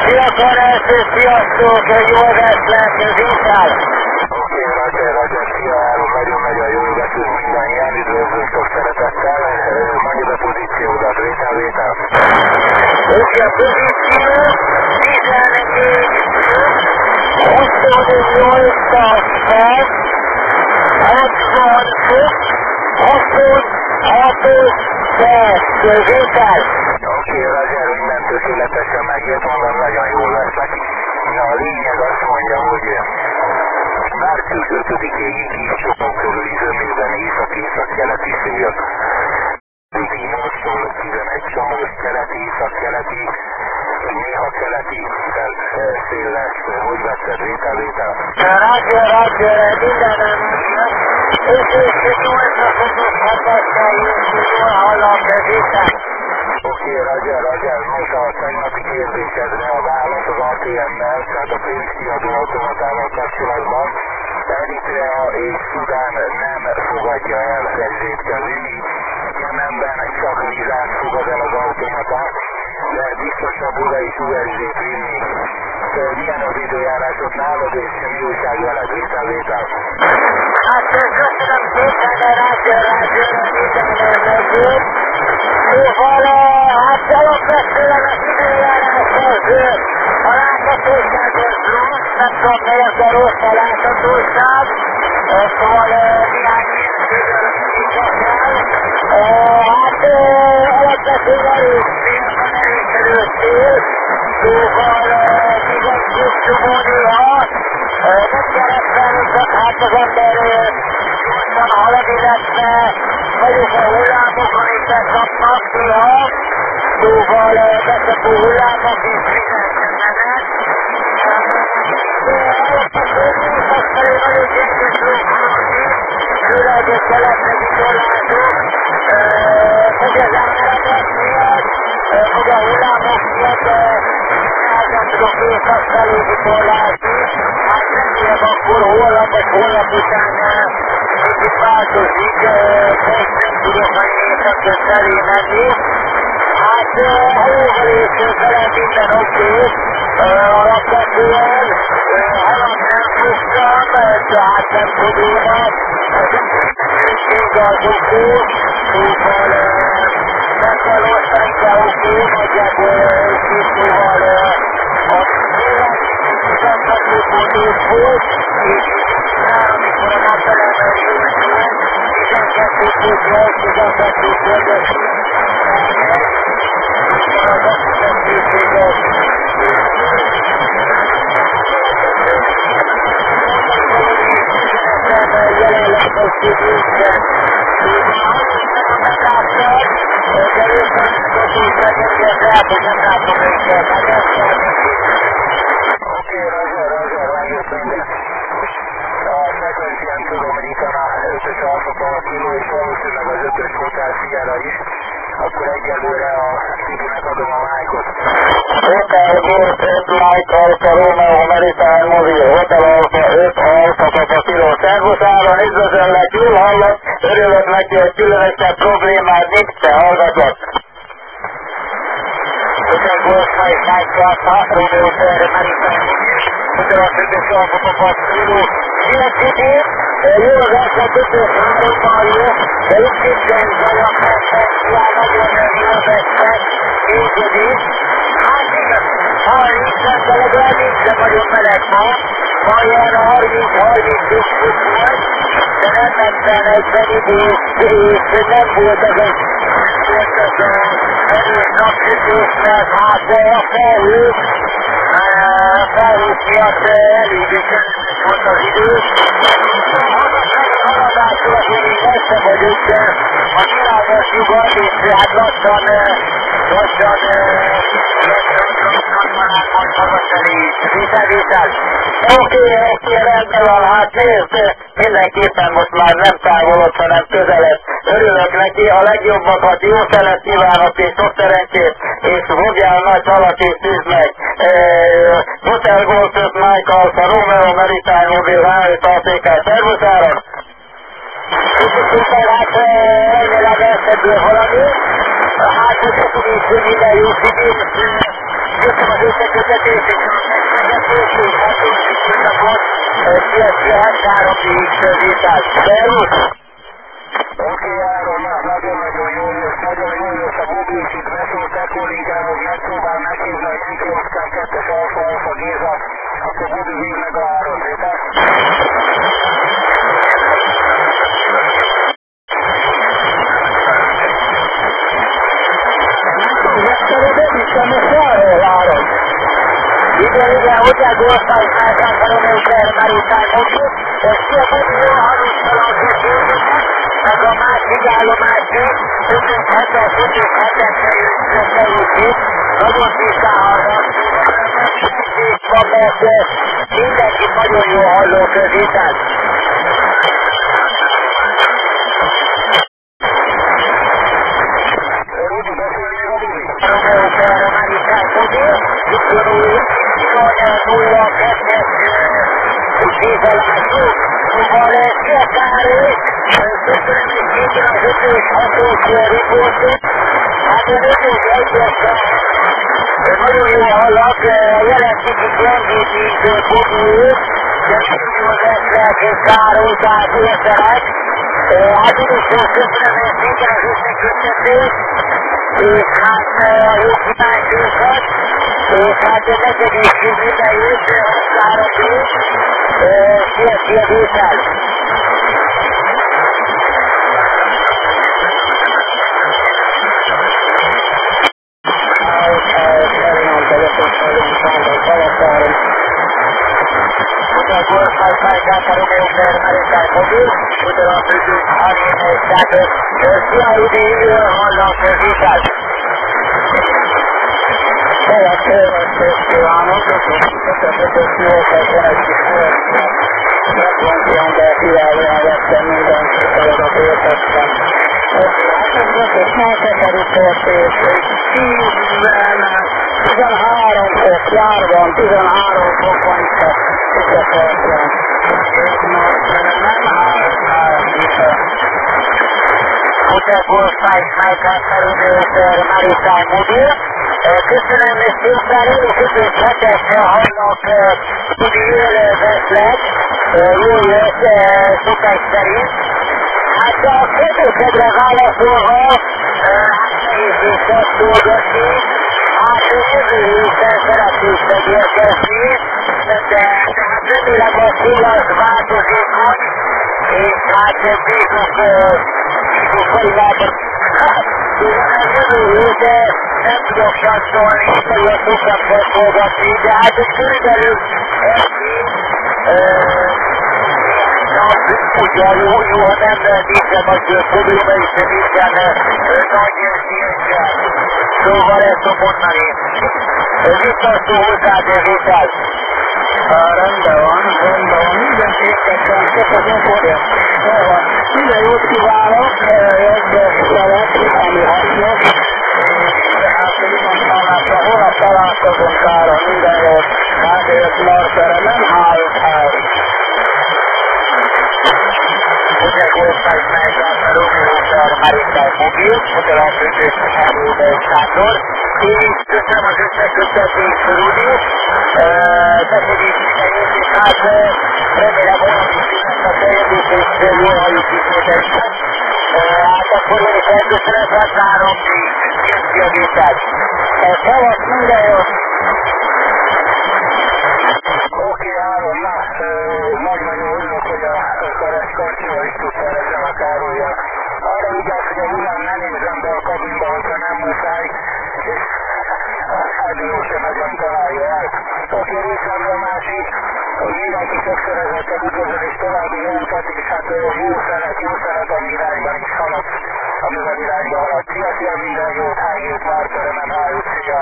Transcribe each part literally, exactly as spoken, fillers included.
Fiatal első, sziasztok, jó verslet, Zintál! Oké, Roger, Roger, szia, nagyon-nagyon jó verslet mindannyian, üdvözlök sok szeretettel, mondjuk a pozíciódat, vétel, vétel. Oké, a pozíció, tizennégy, huszonnyolcas perc, hatvanöt, huszonhatos perc, Zintál! Oké, Roger, minden tökéletesen megjött, mondom, nagyon jól lesz neki. Na, a lényeg azt mondja, hogy március ötödikéig kis csopok körüli zömében észak-észak-keleti szél. nyolctól tizenegy csomós keleti, észak-keleti, néha keleti szél lesz. Hogy vetted, vétel, vétel? Roger, Roger, mindenem és és nyolcas fokos hatással jól hallom, de Zintál! Oké, Roger, Roger, most a tegnapi kérdésedre a válasz az á té em-mel, tehát a pénzkiadó automatával kapcsolatban. Eritrea és Szudán nem fogadja el szerzét kezdeni. Jemenben csak Nizát fogad el az automatát, de biztosabb oda is u es dét vinni. Milyen az időjárásot nálad és mi újság veled, vétel, vétel? Hát köszönöm szépen, Roger, Roger, mindenem megint. Szóval, hát alapvetően az időjárás az a láthatóságos rossz, nem tudom melyek a rossz a láthatóság, szóval néhány kérdőről is akár. Hát alapvetően erős szél van, erőszerű szél, szóval igaz kis csomó néha, nem keresel, hát az ember gyorsan halad, illetve vagyok a hullámokon és megkapnak néha, szóval beszapó hullámok is viselkednek. De alapvetően észak felé nagyon gyengés lók haladni, főleg a keletnek vitorlázók, hogy az áradat miatt, hogy a hullámok miatt nem tudok észak felé vitorlázni, hát remélem akkor holnap vagy holnap után kicsit változik, most nem tudok a északra felé menni. Hát jóval és vele minden oké, alapvetően halat nem fogtam, tehát nem probléma, az egészség az oké, szóval nem valószínűleg oké, nagyjából szóval a tizenkettő volt, és amikor a napelemmel jövően tizenkettő volt, tizenkettő volt, az oxigénkészséget jelenleg most itt nincsen. Szóval annyit nem megláttam, de részben tudjuk megengedni, hát hogy nem látom őket, hát ezt kell neki. Oké, Roger, Roger, megjött minden. A frekvencián tudom, hogy itt a ötös alfa palakiló és valószínűleg az ötös hotel Sierra is. Akkor egyelőre a Citynek adom a májkot. Hotel Golf öt Mike Alfa Romeo Maritime Mobil Hotel Alfa öt Alfa Papa Kilo Szervusz Áron, üdvözöllek, jól hallott, örülök neki, hogy különösebb problémád nincs, te hallgatlak. Hotel Golf Mike Alfa Romeo Maritime Mobil Hotel Alfa Papa Kilo. Szia City, jó az alfa ötös hárommal jó, de itt nincsen zajak, mert fesztivál nagyon jó vesztek, működik. Hát igen, harminc de legalább nincsen nagyon meleg ma, ma ilyen harminc-harmincöt fok volt, de nem mentem egyben és nem volt ez a volt ez a erős napsütés, mert hát a felhő, felhők miatt eléggé kellemes volt az idő. Hazafeli haladásul én még messze vagyok, de a világos nyugat, és hát lassan, lassan, lassan már majd hazafelé is. Vétel, vétel. Oké, oké, rendben van, hát nézd, mindenképpen most már nem távolod, hanem közelebb. Örülök neki, a legjobbakat, jó szelet kívánok és sok szerencsét, és fogjál nagy halat és tűzd meg. Hotel Golf öt Mike Alfa Romeo Maritime Mobil há öt á té ká. Szervusz Áron! Kicsit szépen, hát remélem elszedül valami. Hát, hogy ezt is minden jó szívét, köszönöm az összekötetést, és a megmegetést, és hatósítottakot, szia, szia, hetszárom díj közétát. Szervusz! Oké, Áron, nagyon-nagyon jó jössz, nagyon jó jössz a mobilkit, beszóltál kollégához, megpróbál meghívni a Yankee Oscar kettes Alfa Alfa Géza, akkor Bobby víg meg a Áron, szépen. Igen, igen, hozzá Golfaj Fájtán Romeo Fermarután mokjuk, és szia nagyon jó hallóstalak beszélgetnek, meg a másik állomásig, ötös hetes, ötös hetes kerültjük, nagyon tisztálnak, és van, mert mindenki nagyon jó halló közéten. Romeo Fermarután mokjuk, nulla kettes kézzelátó, szóval szia Károly, köszönöm és szépen az ötös hatós riportot, hát az ötös egyesre nagyon jól hallak, jelentik itt lengét, mint Bobby úr, de nagyon jól lesznek Károly, tehát értenek, hát én is köszönöm és szépen az összeköttetést, és hát a jó kíváncsiókat, és hát neked is minden jót, használat jót, szia, szia, Bétel! Ugye Golfaj Fájtán Romeo Fermarután mokjuk, ugye a főzők Harjénhelyszágot, szia, Udi, hallak Bétel! Szeret körülményeket kívánok, és köszönöm jókat van egy kis folyamán. Megmondjam, de kiválóan vettem mindent, feladat értettem. Hát ez volt egy második történet, tizenhárom fok járban, tizenhárom fok van itt a Kukaparton. Nem három vissza. Ugye Golfaj Fájtán Romeo Fermarután mokjuk. Köszönöm szépen, én is ötös hetesre hallok, Budi élőveszlet, jó jött szokás szerint. Hát a kérdésedre válaszolva, hát nehézség ezt dolgozni, hát jövő héten szeretnék megérkezni, de hát remélem a szél az változékony, és hát bízunk, bízunk valójában, jövő héten nem tudok satszolni, nagyon sokat fogolgatni, de hát ez körülbelül ennyi, ugye jó, jó, ha nem nincsen nagy probléma, és nincsen nagy szívesen. Szóval ezt tudom mondani. Visszasztó hozzád, Vétel. Rendben van, rendben van, minden értettem, csak az önkorja. Minden jót kívánok, jöjjön szeret, ami hasznos. Hát viszont hallásra, holnap találkozunk Kára, minden jót, hát élt Marszere, nem háljuk el. Ugye Golfaj Fájtán Romeo Fermarután mokjuk, ugye a főzők Harjénhelyszágot, és köszönöm az összeköttetést, Rudi, neked is minden jót, és hát remélem olyan is színes a fejezés, és jól halljuk ismételsen. Hát akkor én is elköszönöm, hát várom, és szia, Bétel! Szevasz, minden jót! Oké, Áron, na, nagyon örülök, hogy a Keres Karcsival is tud szerezni a Károlyjal. Arra vigyázz, hogy a hullám nem nézem be a kabinba, hogyha nem muszáj, és a Fádió sem nagyon találja el. Oké, részemre a másik, hogy mindenki többszörözettel üdvözöl és további jelentett, és hát jó szelet, jó szelet, ami irányban is halad, amivel irányban halad. Szia, szia, minden jót, hájét, Mártere, nem hájút, szia!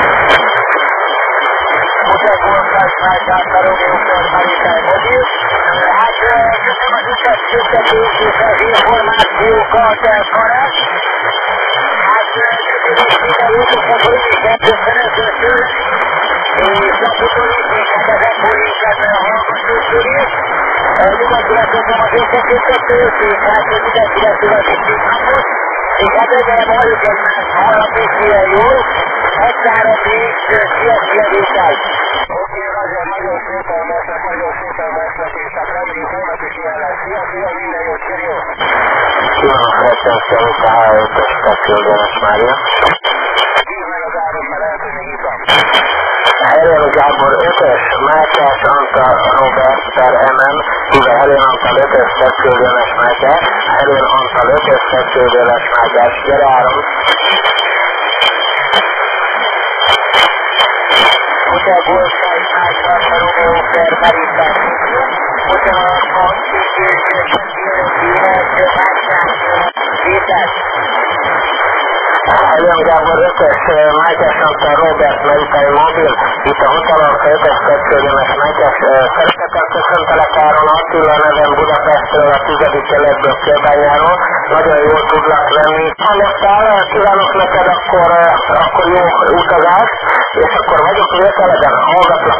Ugye Golfaj Fájtán Romeo Fermarután mokjuk. Hát köszönöm az összeköttetést és az információkat, Karesz. Hát minden jót, és akkor én is elköszönöm tőle, és akkor is még ezek kollégát hallgatóktól is. Nyugodtan köszönöm az összeköttetést, és hát mindenkinek születik napot, és hát ezzel halljuk egymást, hallap is milyen jól. hatszára négy, szia, szia, Vétel! Oké, Roger, nagyon szépen veszek, nagyon szépen veszek, és hát reméljük holnap is ilyen lesz. Szia, szia, minden jót, Csirió! Kívánok, rettenszer, a há ötös Petőlgyenes Mária. Hívd meg az áron, mert lehet, hogy még itt van. Helyen Gábor ötös, Mátyás Antal Robert per em em, mivel Helyen Antal ötös Petőlgyenes Mátyás, Helyen Antal ötös Petőlgyenes Mátyás, gyere áron! Hotel Golfaj, Májka, Romeo, Per, Marita, Hotel Alfa, Székés, Székés, Székés, Mátyás, Vétel! Helyen Gábor ötös, Mátyás Antal Robert Meritai Mobil, itt a Hotel Alfa ötös Petőlgyenes Mátyás. Szeretettel köszöntelek Áron Attila nevem Budapestről, a tizedik keletből Kőbányáról. Nagyon jól tudlak lenni. Hallottál, kívánok neked akkor, akkor jó utazást, és akkor vagyok vételeden, hallgatlak.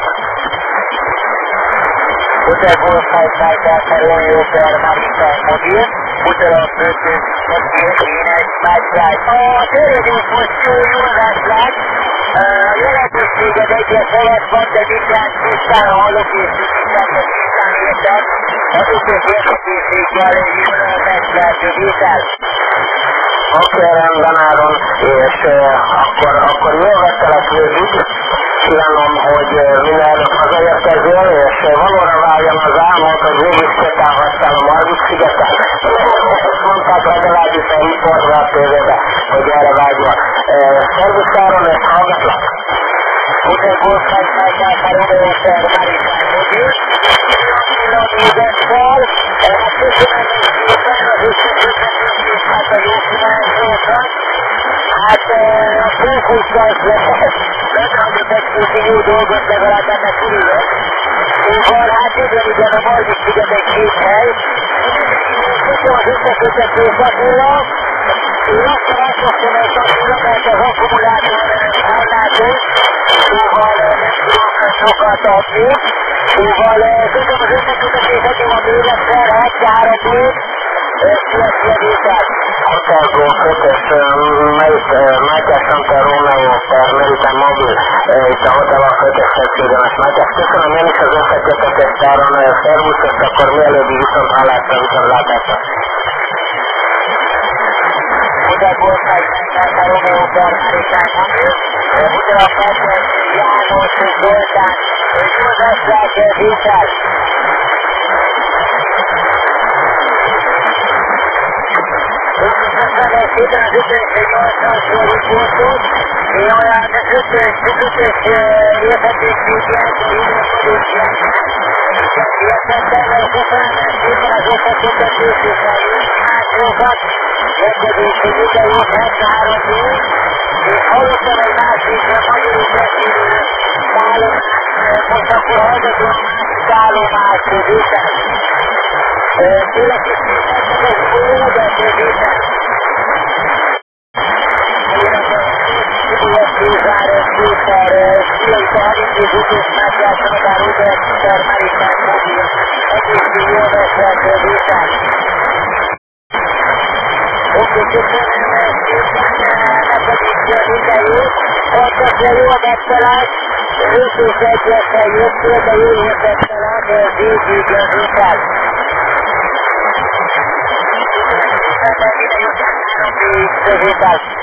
Hotel Golfaj, Májka, Romeo, Per, Marita, Mobil, Hotel Alfa ötös, Petőlgyenes Mátyás. A törődés most jó józáslát, a jelentőséged egyes helyett van, de viszont tisztán hallok és tisztán tisztán értem, azokért értekészséggel jól meglehető Vétel. Oké, rendben Áron, és uh, akkor, akkor jól vettelek végig. Kívánom, hogy uh, minél előbb hazaérkezél, és uh, valóra váljon az álmod, hogy végig sétálhattál a Margit szigeten. Ezt mondták legalábbis a riportra a tévébe, hogy erre vágyva. Uh, Szervusz Áron, és hallgatlak. Hotel Golfaj, Májka, Romeo, Per, Marita, Mobil, Pillanatnézessel, hát köszönöm szépen az összeköttetését, hát a jó kívánságokat. Hát a fókusszal legnagyobb egy jó dolgot legalább ennek örülök. Szóval hát igen, igen, a Margit sziget egy két hely. Köszönöm az összeköttetés Attila. Én aztán azt mondtam, hogy Attila, mert az akkumulátor hajlátós, szóval nem tudok sokat adni. Szóval köszönöm az összeköttetés Attila Bélekszer, hatszára négy, szia, szia, Vétel! Hotel Golf ötös, melyik Mátyás Antal Romeo per Meritai Mobil, itt a Hotel Alfa ötös Petőlgyenes Mátyás. Köszönöm én is az összekötetést Áron, szervusz, és akkor mielőbbi viszont hallásra, viszontlátásra. Hotel Golfaj, Májka, Romeo, Per, Meritai Mobil, Hotel Alfa ötös János Zoltán, józáslát, Vétel! Köszönöm szépen az ötös nyolcvanszor riportot, én olyan ötös, ötös érhetőséget, érhetőséget, értettem, köszönöm szépen az összekötetést és a józásokat, megkedését ide jót hatszára négy, és hallottam egy másik magyarul beszélő szállomást, most akkor hallgatom a másik szállomást, Vétel. Tényleg is szépen, ez jó, de Vétel. Cézáros, Péter, Szilai Tarik és Utos Mátyás Antal Robert per Meritai Mobil, egészség jól veszett, Vétel. Oké, köszönöm szépen, neked is minden jót, tartsak le jól megfelelt, ötös egyesen jöttél, de jól értettelek, végig, Vétel. Köszönöm szépen, minden jót, három négy, Vétel.